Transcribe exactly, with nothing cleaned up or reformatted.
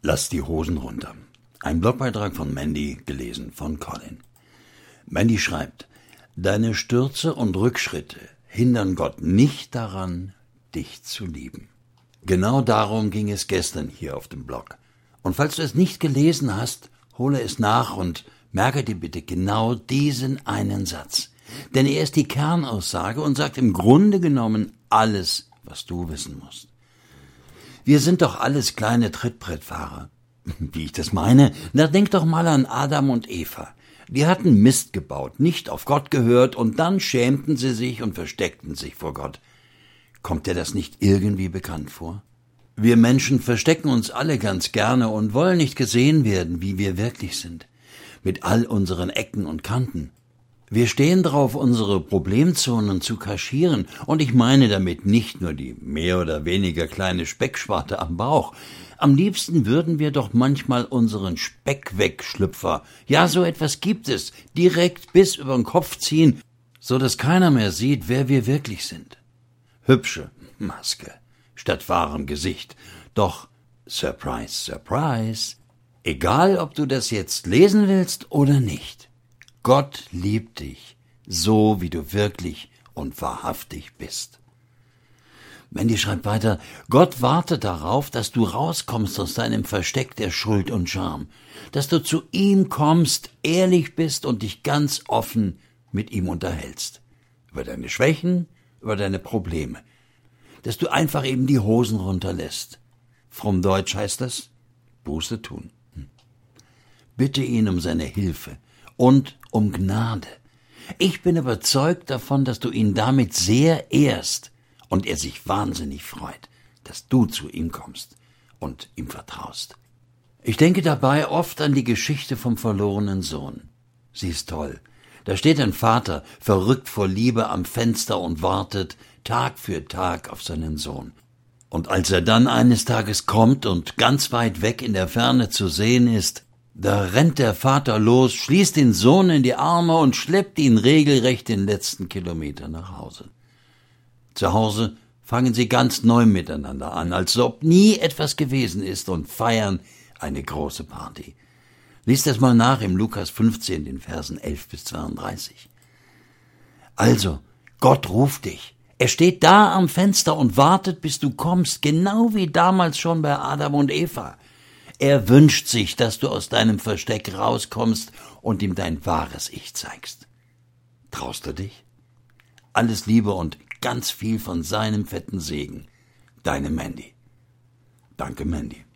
Lass die Hosen runter. Ein Blogbeitrag von Mandy, gelesen von Colin. Mandy schreibt: Deine Stürze und Rückschritte hindern Gott nicht daran, dich zu lieben. Genau darum ging es gestern hier auf dem Blog. Und falls du es nicht gelesen hast, hole es nach und merke dir bitte genau diesen einen Satz. Denn er ist die Kernaussage und sagt im Grunde genommen alles, was du wissen musst. Wir sind doch alles kleine Trittbrettfahrer. Wie ich das meine? Na, denk doch mal an Adam und Eva. Die hatten Mist gebaut, nicht auf Gott gehört, und dann schämten sie sich und versteckten sich vor Gott. Kommt dir das nicht irgendwie bekannt vor? Wir Menschen verstecken uns alle ganz gerne und wollen nicht gesehen werden, wie wir wirklich sind. Mit all unseren Ecken und Kanten. Wir stehen drauf, unsere Problemzonen zu kaschieren, und ich meine damit nicht nur die mehr oder weniger kleine Speckschwarte am Bauch. Am liebsten würden wir doch manchmal unseren Speckwegschlüpfer, ja, so etwas gibt es, direkt bis über den Kopf ziehen, so dass keiner mehr sieht, wer wir wirklich sind. Hübsche Maske statt wahrem Gesicht. Doch, surprise, surprise, egal ob du das jetzt lesen willst oder nicht, Gott liebt dich, so wie du wirklich und wahrhaftig bist. Mandy schreibt weiter: Gott wartet darauf, dass du rauskommst aus deinem Versteck der Schuld und Scham, dass du zu ihm kommst, ehrlich bist und dich ganz offen mit ihm unterhältst. Über deine Schwächen, über deine Probleme. Dass du einfach eben die Hosen runterlässt. Fromm Deutsch heißt das: Buße tun. Hm. Bitte ihn um seine Hilfe und um Gnade. Ich bin überzeugt davon, dass du ihn damit sehr ehrst und er sich wahnsinnig freut, dass du zu ihm kommst und ihm vertraust. Ich denke dabei oft an die Geschichte vom verlorenen Sohn. Sie ist toll. Da steht ein Vater, verrückt vor Liebe, am Fenster und wartet Tag für Tag auf seinen Sohn. Und als er dann eines Tages kommt und ganz weit weg in der Ferne zu sehen ist, da rennt der Vater los, schließt den Sohn in die Arme und schleppt ihn regelrecht den letzten Kilometer nach Hause. Zu Hause fangen sie ganz neu miteinander an, als ob nie etwas gewesen ist, und feiern eine große Party. Lies das mal nach im Lukas fünfzehn, den Versen elf bis zweiunddreißig. Also, Gott ruft dich. Er steht da am Fenster und wartet, bis du kommst, genau wie damals schon bei Adam und Eva. Er wünscht sich, dass du aus deinem Versteck rauskommst und ihm dein wahres Ich zeigst. Traust du dich? Alles Liebe und ganz viel von seinem fetten Segen. Deine Mandy. Danke, Mandy.